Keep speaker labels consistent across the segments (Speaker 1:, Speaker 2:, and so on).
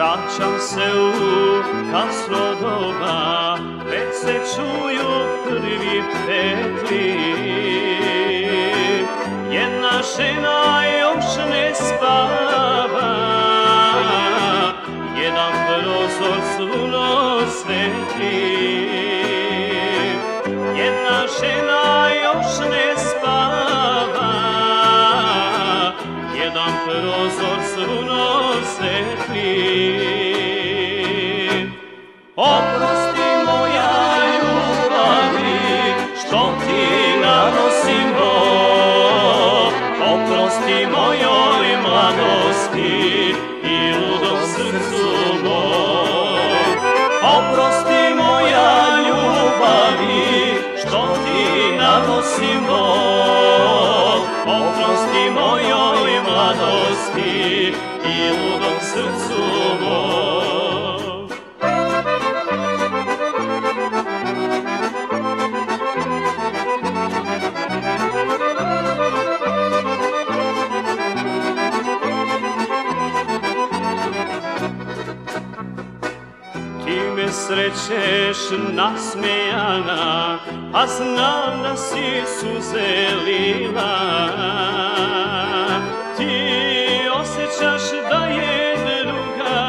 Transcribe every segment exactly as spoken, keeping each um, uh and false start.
Speaker 1: Vraćam se u kasno doba, već se čuju prvi petli. Jedna žena još ne spava, jedan prozor sluno svetli. Jedna žena još ne spava, jedan prozor sluno svetli. Oprosti moja ljubavi, što ti nanosim bol. Oprosti mojoj mladosti i ludom srcu mom. Oprosti moja ljubavi, što ti nanosim bol. Oprosti mojoj mladosti i ludom srcu mom. Ti me srećeš nasmejana, a znam da si suze lila. Ti osjećaš da je druga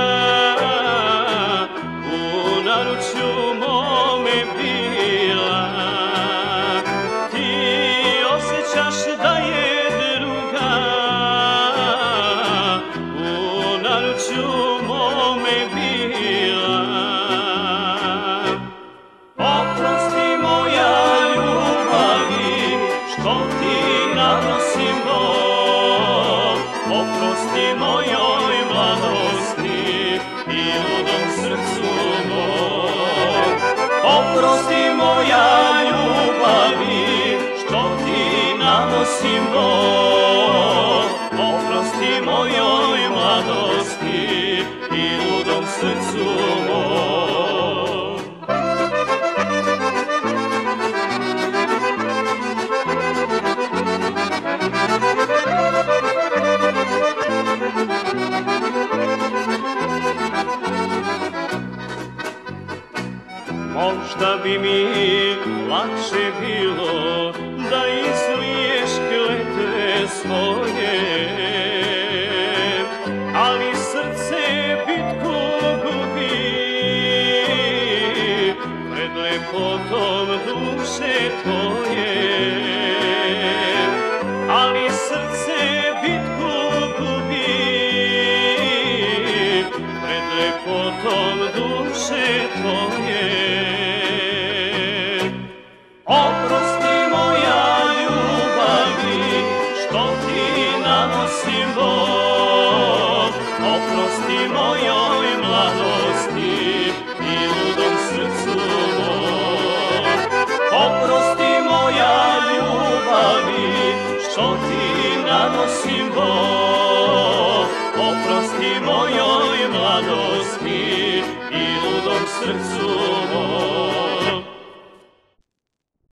Speaker 1: u naručju mome bila. Ti osjećaš da je druga u naručju mome bila. Oprosti moja ljubavi, što ti nanosim bol. Oprosti mojoj mladosti i ludom srcu mom. Oprosti moja ljubavi, što ti nanosim bol. Oprosti mojoj mladosti i ludom srcu mom. Možda bi mi lakše bilo da izliješ kletve svoje, ali srce bitku gubi pred lepotom duše tvoje. Ali srce bitku gubi pred lepotom duše tvoje. Oprosti moja ljubavi, što ti nanosim bol. Oprosti mojoj mladosti i ludom srcu mom. Oprosti moja ljubavi, što ti nanosim bol. Oprosti mojoj mladosti i ludom srcu mom.